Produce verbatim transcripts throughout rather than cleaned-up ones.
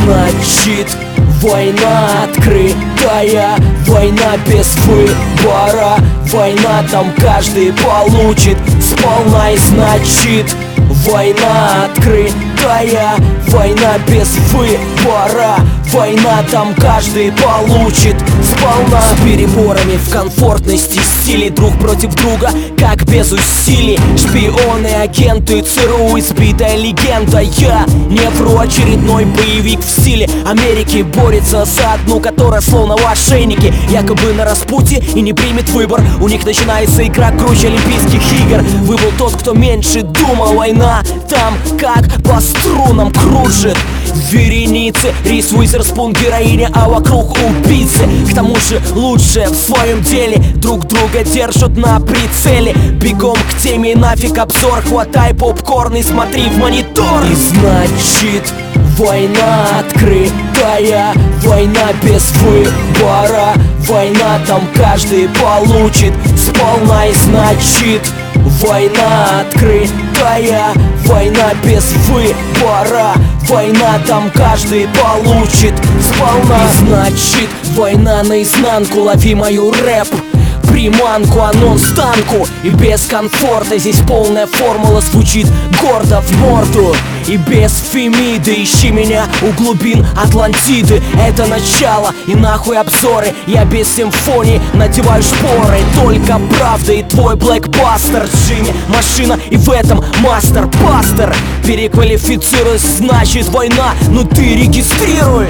значит, война открытая, война без выбора. Война, там каждый получит сполна. И значит, война открытая, война без выбора. Война, там каждый получит сполна. С переборами в комфортности стиле, друг против друга, как без усилий. Шпионы, агенты, ЦРУ, избитая легенда. Я не вру, очередной боевик в стиле Америки борется за одну, которая словно в ошейнике, якобы на распутье и не примет выбор. У них начинается игра круче Олимпийских игр. Выбыл тот, кто меньше думал. Война там как по струнам кружит. Вереницы, Риз Уизерспун, героиня, а вокруг убийцы. К тому же лучшие в своем деле друг друга держат на прицеле. Бегом к теме, нафиг обзор, хватай попкорн и смотри в монитор. И значит, война открытая, война без выбора. Война, там каждый получит сполна. И значит, война открытая, война без выбора. Война, там каждый получит сполна. И значит, война наизнанку, лови мою рэп приманку, анонс танку. И без комфорта здесь полная формула звучит гордо в морду. И без Фемиды ищи меня у глубин Атлантиды. Это начало и нахуй обзоры. Я без симфонии надеваю шпоры. Только правда и твой блэкбастер. Джимми, машина и в этом мастер пастор. Переквалифицируй, значит война, ну ты регистрируй.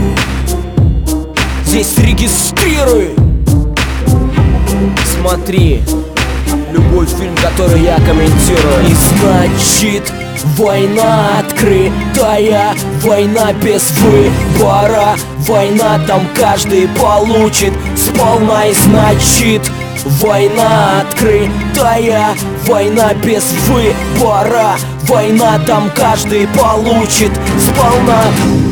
Здесь регистрируй. Смотри любой фильм, который я комментирую. И значит, война открытая, война без выбора. Война, там каждый получит сполна. И значит, война открытая, война без выбора. Война, там каждый получит сполна.